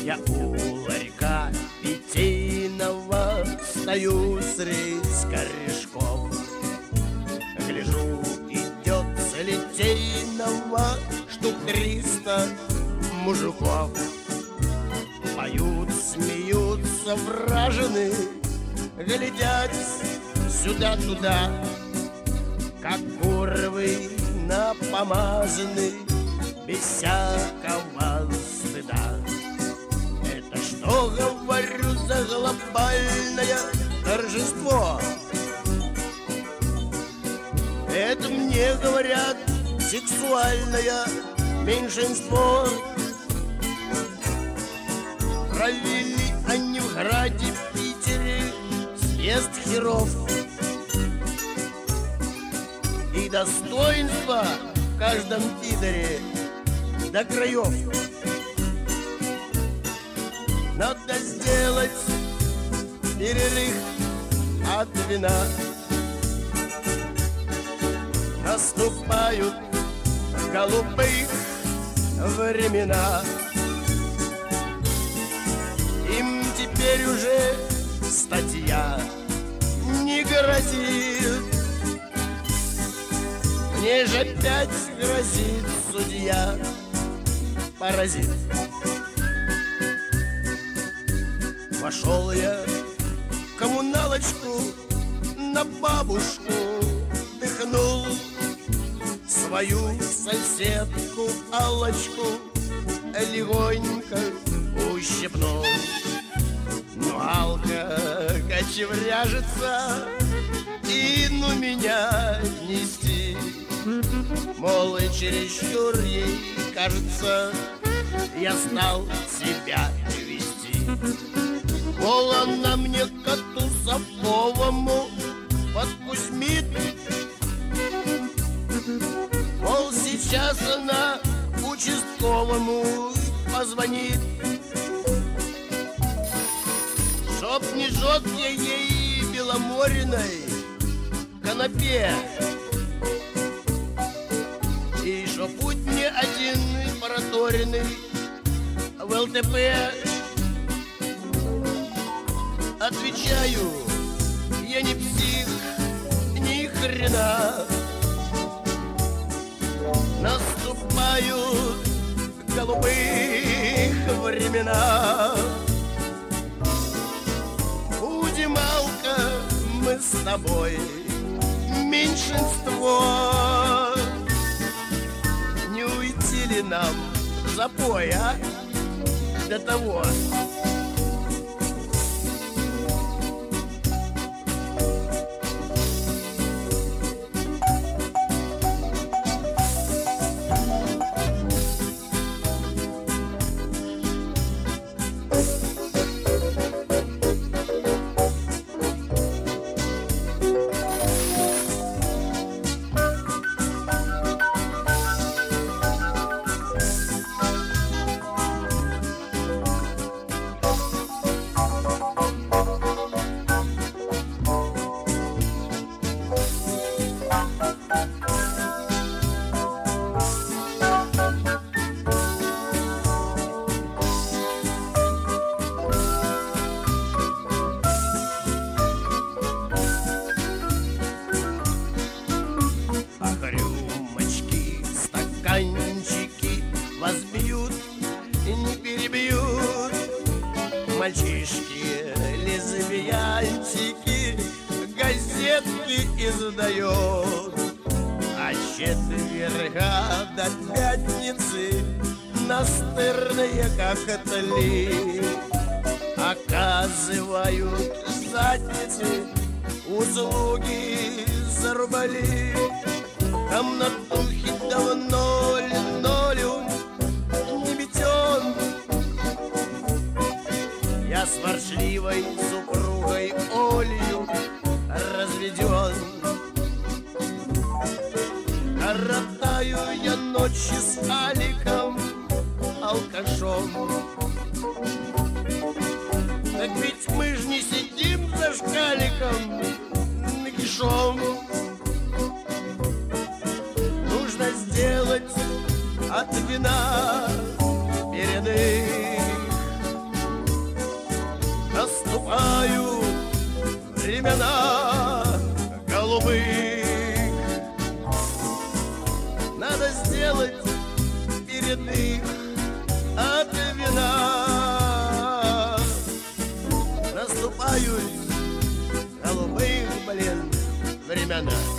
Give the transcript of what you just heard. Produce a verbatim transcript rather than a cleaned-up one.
Я у ларька питейного стою средь корешков. Гляжу, идет с Литейного штук триста мужиков. Поют, смеются, вражены, глядят сюда-туда, как куровы напомазаны, без всякого стыда. Это что, говорю, за глобальное торжество? Это мне говорят сексуальное меньшинство. Провели они в граде Питере съезд херов. И достоинство в каждом пидоре до краев. Надо сделать перерыв от вина. Наступают голубых времена. Им теперь уже статья не грозит. Мне же опять грозит судья паразит. Пошел я в коммуналочку, на бабушку дыхнул, свою соседку Аллочку легонько ущипнул. Ну, Алка кочевряжется и ну меня нести. Мол, и чересчур ей кажется, я стал себя вести. Мол, она мне коту Саповому подкузмит. Мол, сейчас она участковому позвонит, чтоб не жёг я ей беломориной конопе. И шо путь мне один проторенный в ЛТП. Отвечаю, я не псих, ни хрена. Наступают голубых времена. Будем, Алка, мы с тобой меньшинство. Не уйти ли нам в запой, а? До того. Мальчишки, лесбиянчики газетки издают, а четверга до пятницы настырные как котли оказывают задницы услуги за рубли. Комнатухи давно линолеум не метен. Я с ворчливой супругой Олею разведен. Коротаю я ночи с Аликом, алкашом. Так ведь мы ж не сидим за шкаликом нагишом. Нужно сделать от вина передых она.